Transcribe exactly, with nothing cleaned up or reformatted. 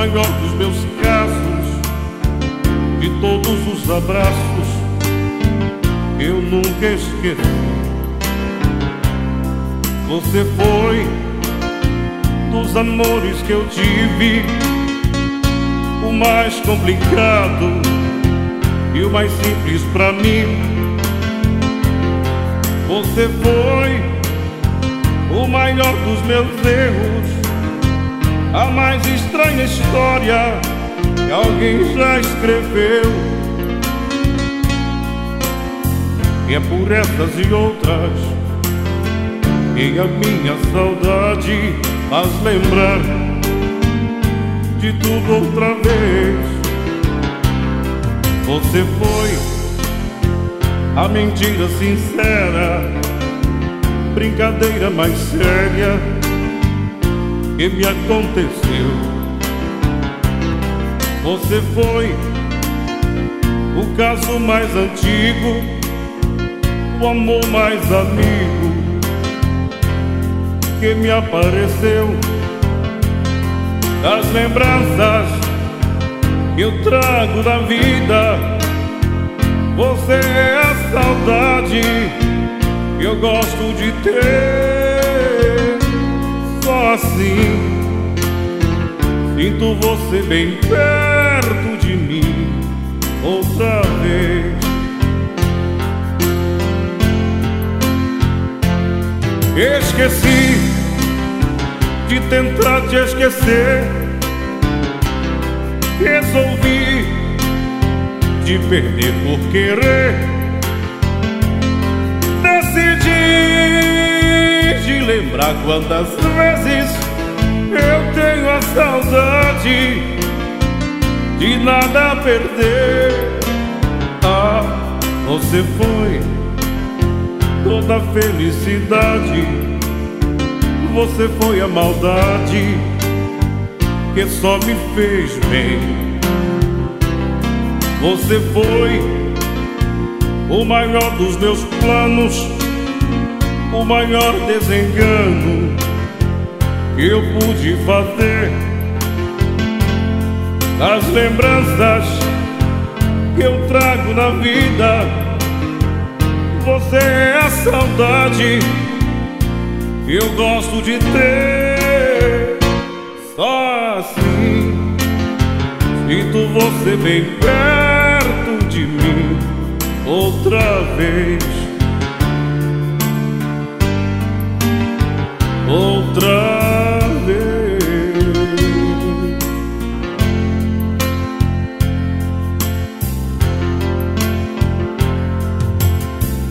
maior dos meus casos, de todos os abraços eu nunca esqueci. Você foi dos amores que eu tive o mais complicado e o mais simples pra mim. Você foi o maior dos meus erros, a mais estranha história que alguém já escreveu. E é por essas e outras que a minha saudade faz lembrar de tudo outra vez. Você foi a mentira sincera, brincadeira mais séria que me aconteceu. Você foi o caso mais antigo, o amor mais amigo que me apareceu. Das lembranças que eu trago da vida, você é a saudade que eu gosto de ter. Só assim sinto você bem perto de mim outra vez. Esqueci de tentar te esquecer, resolvi te perder por querer. Decidi de lembrar quantas vezes eu tenho a saudade de nada perder. Ah, você foi toda a felicidade, você foi a maldade que só me fez bem. Você foi o maior dos meus planos, o maior desengano que eu pude fazer. Das lembranças que eu trago na vida, você é a saudade que eu gosto de ter. Só assim sinto você bem perto de mim outra vez.